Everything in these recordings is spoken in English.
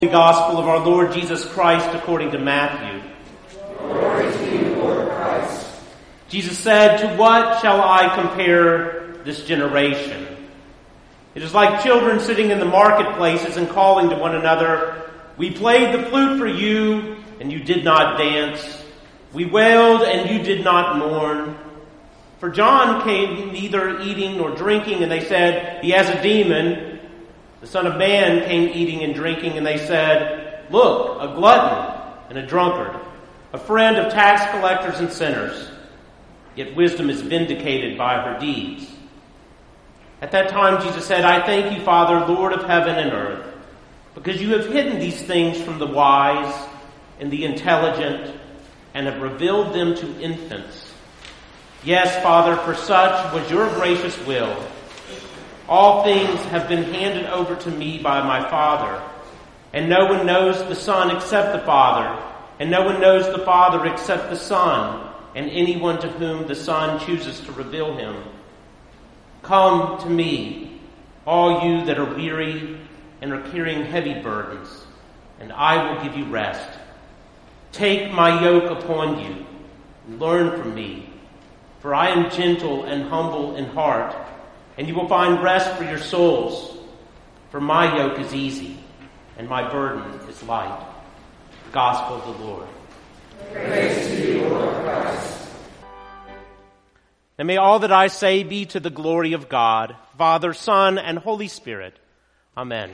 The Gospel of our Lord Jesus Christ according to Matthew. Glory to you, Lord Christ. Jesus said, "To what shall I compare this generation? It is like children sitting in the marketplaces and calling to one another, 'We played the flute for you, and you did not dance. We wailed, and you did not mourn.' For John came neither eating nor drinking, and they said, 'He has a demon.' The Son of Man came eating and drinking, and they said, 'Look, a glutton and a drunkard, a friend of tax collectors and sinners.' Yet wisdom is vindicated by her deeds." At that time Jesus said, "I thank you, Father, Lord of heaven and earth, because you have hidden these things from the wise and the intelligent and have revealed them to infants. Yes, Father, for such was your gracious will. All things have been handed over to me by my Father, and no one knows the Son except the Father, and no one knows the Father except the Son, and anyone to whom the Son chooses to reveal him. Come to me, all you that are weary and are carrying heavy burdens, and I will give you rest. Take my yoke upon you, and learn from me, for I am gentle and humble in heart, and you will find rest for your souls. For my yoke is easy, and my burden is light." The Gospel of the Lord. Praise to you, Lord Christ. And may all that I say be to the glory of God, Father, Son, and Holy Spirit. Amen.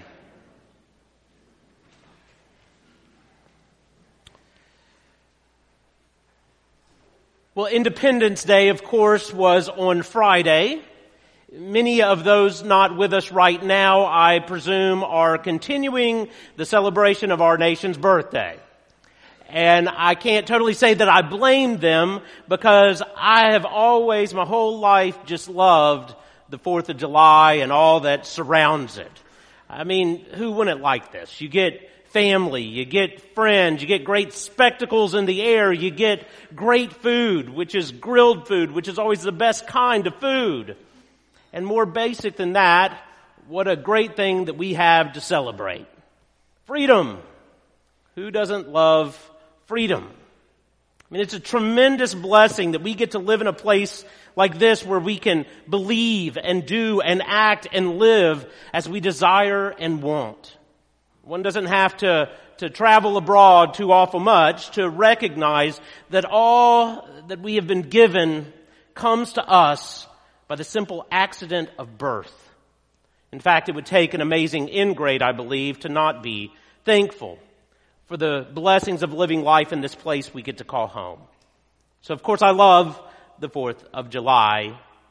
Well, Independence Day, of course, was on Friday. Many of those not with us right now, I presume, are continuing the celebration of our nation's birthday. And I can't totally say that I blame them, because I have always, my whole life, just loved the 4th of July and all that surrounds it. I mean, who wouldn't like this? You get family, you get friends, you get great spectacles in the air, you get great food, which is grilled food, which is always the best kind of food. And more basic than that, what a great thing that we have to celebrate. Freedom. Who doesn't love freedom? I mean, it's a tremendous blessing that we get to live in a place like this where we can believe and do and act and live as we desire and want. One doesn't have to travel abroad too awful much to recognize that all that we have been given comes to us by the simple accident of birth. In fact, it would take an amazing ingrate, I believe, to not be thankful for the blessings of living life in this place we get to call home. So, of course, I love the 4th of July.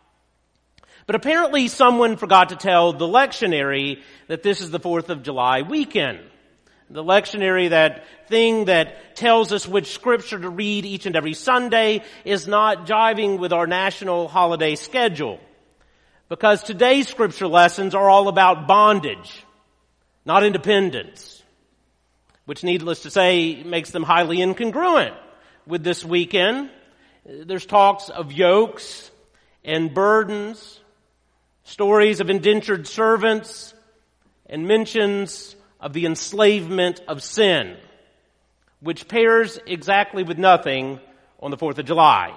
But apparently someone forgot to tell the lectionary that this is the 4th of July weekend. The lectionary, that thing that tells us which scripture to read each and every Sunday, is not jiving with our national holiday schedule. Because today's scripture lessons are all about bondage, not independence. Which, needless to say, makes them highly incongruent with this weekend. There's talks of yokes and burdens, stories of indentured servants, and mentions of the enslavement of sin, which pairs exactly with nothing on the 4th of July.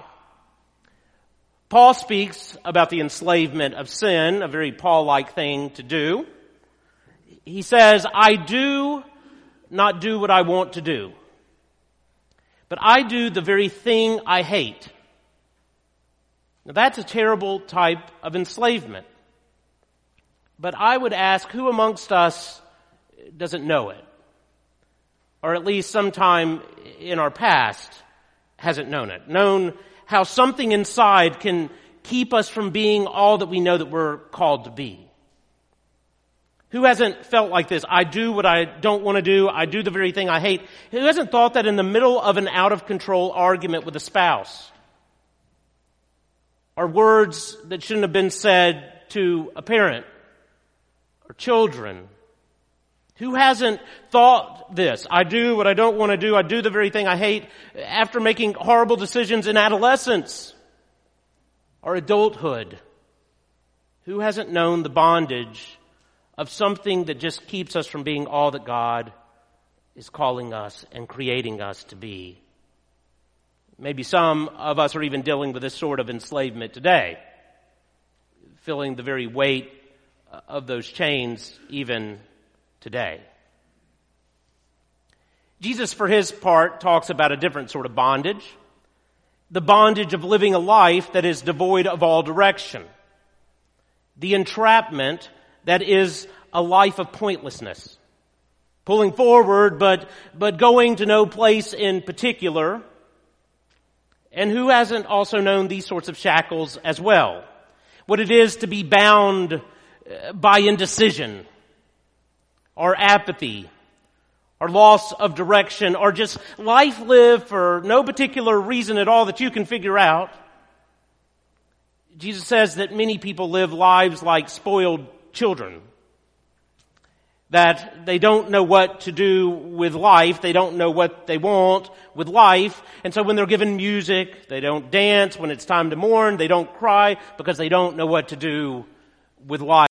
Paul speaks about the enslavement of sin, a very Paul-like thing to do. He says, "I do not do what I want to do, but I do the very thing I hate." Now, that's a terrible type of enslavement. But I would ask, who amongst us doesn't know it? Or at least sometime in our past hasn't known it. Known how something inside can keep us from being all that we know that we're called to be. Who hasn't felt like this? I do what I don't want to do. I do the very thing I hate. Who hasn't thought that in the middle of an out-of-control argument with a spouse? Or words that shouldn't have been said to a parent or children? Who hasn't thought this? I do what I don't want to do. I do the very thing I hate, after making horrible decisions in adolescence or adulthood. Who hasn't known the bondage of something that just keeps us from being all that God is calling us and creating us to be. Maybe some of us are even dealing with this sort of enslavement today, feeling the very weight of those chains even today. Jesus, for his part, talks about a different sort of bondage, the bondage of living a life that is devoid of all direction, the entrapment that is a life of pointlessness, pulling forward but going to no place in particular. And who hasn't also known these sorts of shackles as well? What it is to be bound by indecision, or apathy, or loss of direction, or just life lived for no particular reason at all that you can figure out. Jesus says that many people live lives like spoiled children, that they don't know what to do with life, they don't know what they want with life, and so when they're given music, they don't dance. When it's time to mourn, they don't cry because they don't know what to do with life.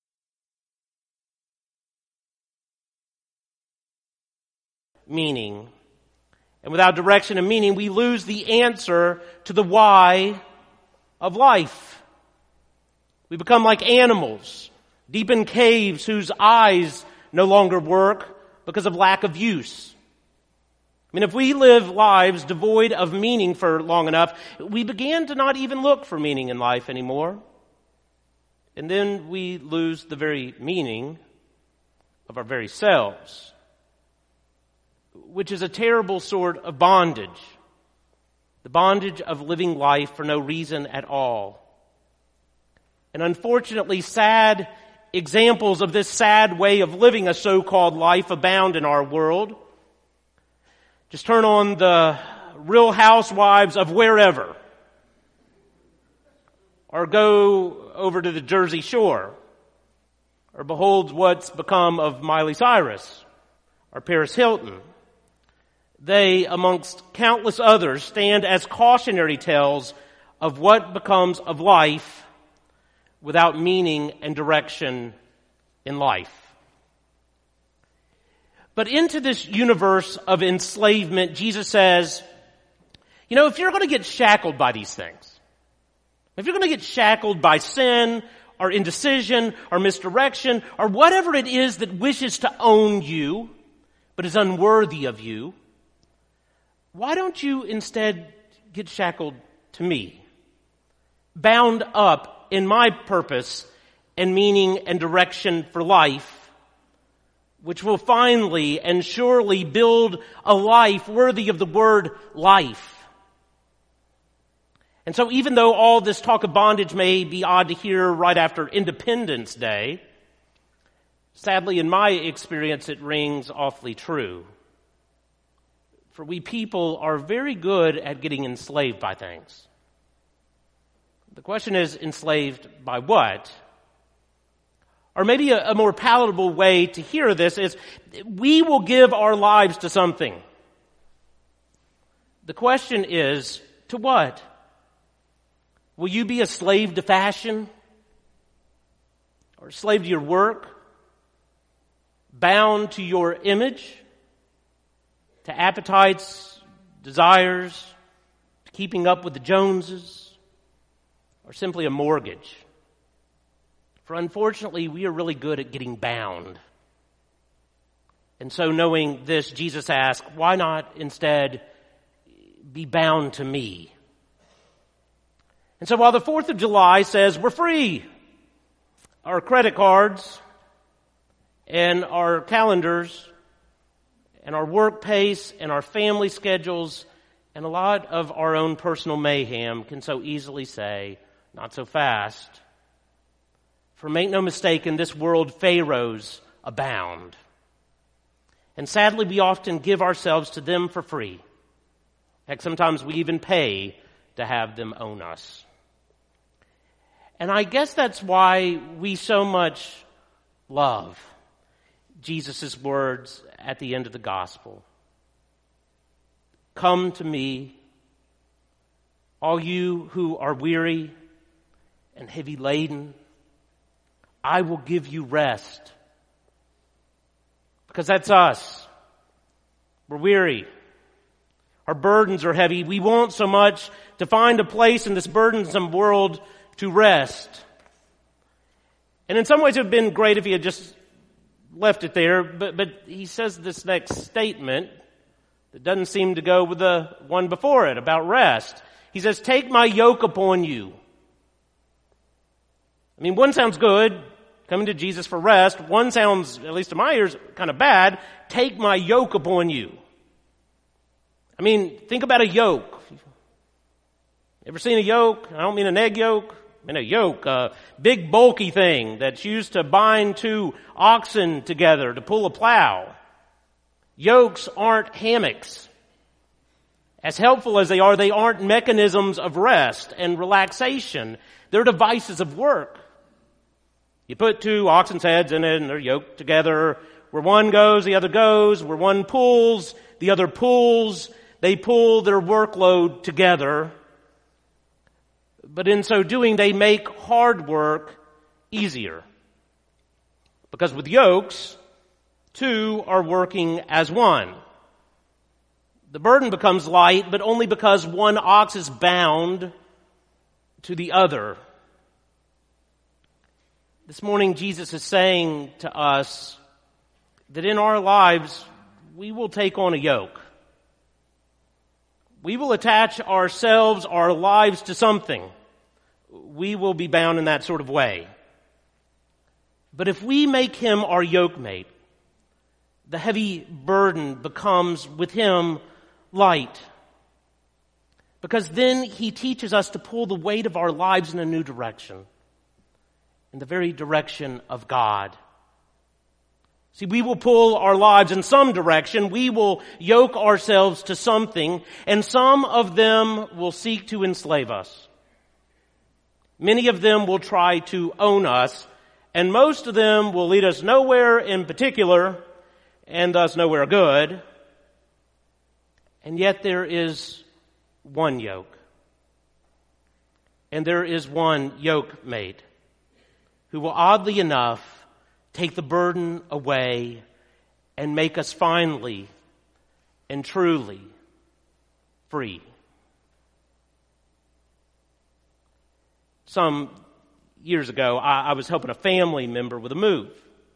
Meaning. And without direction and meaning, we lose the answer to the why of life. We become like animals, deep in caves whose eyes no longer work because of lack of use. I mean, if we live lives devoid of meaning for long enough, we begin to not even look for meaning in life anymore. And then we lose the very meaning of our very selves, which is a terrible sort of bondage. The bondage of living life for no reason at all. And unfortunately, sad examples of this sad way of living a so-called life abound in our world. Just turn on the Real Housewives of wherever, or go over to the Jersey Shore, or behold what's become of Miley Cyrus or Paris Hilton. They, amongst countless others, stand as cautionary tales of what becomes of life without meaning and direction in life. But into this universe of enslavement, Jesus says, if you're going to get shackled by these things, if you're going to get shackled by sin or indecision or misdirection or whatever it is that wishes to own you but is unworthy of you, why don't you instead get shackled to me, bound up in my purpose and meaning and direction for life, which will finally and surely build a life worthy of the word life. And so even though all this talk of bondage may be odd to hear right after Independence Day, sadly in my experience it rings awfully true. For we people are very good at getting enslaved by things. The question is, enslaved by what? Or maybe a more palatable way to hear this is, we will give our lives to something. The question is, to what? Will you be a slave to fashion? Or a slave to your work? Bound to your image? To appetites, desires, to keeping up with the Joneses? Or simply a mortgage? For unfortunately, we are really good at getting bound. And so knowing this, Jesus asked, why not instead be bound to me? And so while the 4th of July says we're free, our credit cards and our calendars and our work pace and our family schedules and a lot of our own personal mayhem can so easily say, not so fast. For make no mistake, in this world, pharaohs abound. And sadly, we often give ourselves to them for free. Heck, sometimes we even pay to have them own us. And I guess that's why we so much love Jesus' words at the end of the gospel. Come to me, all you who are weary and heavy laden, I will give you rest. Because that's us. We're weary. Our burdens are heavy. We want so much to find a place in this burdensome world to rest. And in some ways it would have been great if he had just left it there, but he says this next statement that doesn't seem to go with the one before it about rest. He says, "Take my yoke upon you." I mean, one sounds good, coming to Jesus for rest. One sounds, at least to my ears, kind of bad. Take my yoke upon you. I mean, think about a yoke. Ever seen a yoke? I don't mean an egg yolk. I mean a yoke, a big bulky thing that's used to bind two oxen together to pull a plow. Yokes aren't hammocks. As helpful as they aren't mechanisms of rest and relaxation. They're devices of work. You put two oxen's heads in it and they're yoked together. Where one goes, the other goes. Where one pulls, the other pulls. They pull their workload together. But in so doing, they make hard work easier. Because with yokes, two are working as one. The burden becomes light, but only because one ox is bound to the other. This morning, Jesus is saying to us that in our lives, we will take on a yoke. We will attach ourselves, our lives to something. We will be bound in that sort of way. But if we make him our yoke mate, the heavy burden becomes with him light. Because then he teaches us to pull the weight of our lives in a new direction. In the very direction of God. See, we will pull our lives in some direction. We will yoke ourselves to something, and some of them will seek to enslave us. Many of them will try to own us, and most of them will lead us nowhere in particular, and thus nowhere good. And yet there is one yoke. And there is one yoke mate who will, oddly enough, take the burden away and make us finally and truly free. Some years ago, I was helping a family member with a move.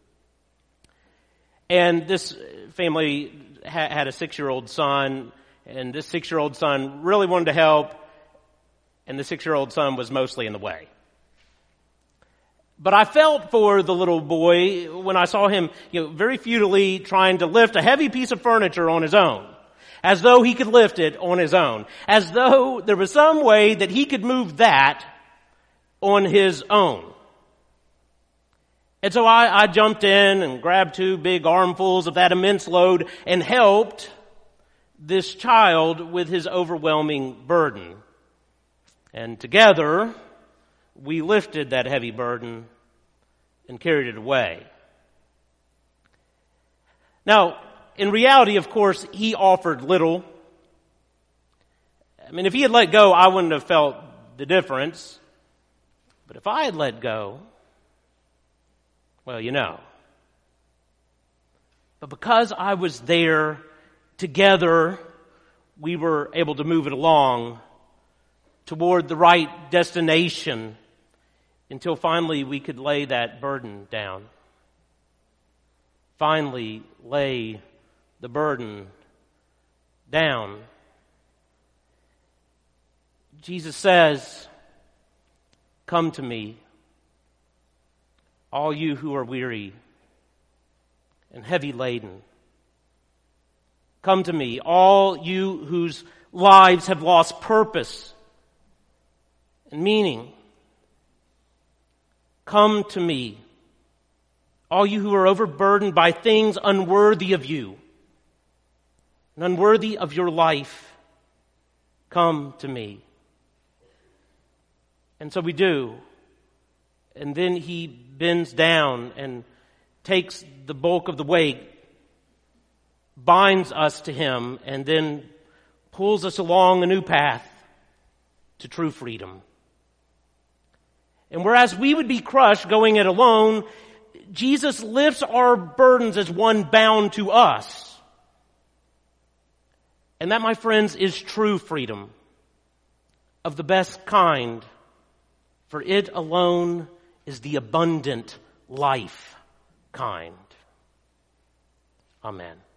And this family had a 6-year-old son, and this 6-year-old son really wanted to help, and the 6-year-old son was mostly in the way. But I felt for the little boy when I saw him, very futilely trying to lift a heavy piece of furniture on his own, as though he could lift it on his own, as though there was some way that he could move that on his own. And so I jumped in and grabbed 2 big armfuls of that immense load and helped this child with his overwhelming burden. And together, we lifted that heavy burden and carried it away. Now, in reality, of course, he offered little. I mean, if he had let go, I wouldn't have felt the difference. But if I had let go, well, But because I was there together, we were able to move it along toward the right destination until finally we could lay that burden down. Finally lay the burden down. Jesus says, "Come to me, all you who are weary and heavy laden. Come to me, all you whose lives have lost purpose and meaning. Come to me, all you who are overburdened by things unworthy of you and unworthy of your life. Come to me." And so we do. And then he bends down and takes the bulk of the weight, binds us to him, and then pulls us along a new path to true freedom. And whereas we would be crushed going it alone, Jesus lifts our burdens as one bound to us. And that, my friends, is true freedom of the best kind, for it alone is the abundant life kind. Amen.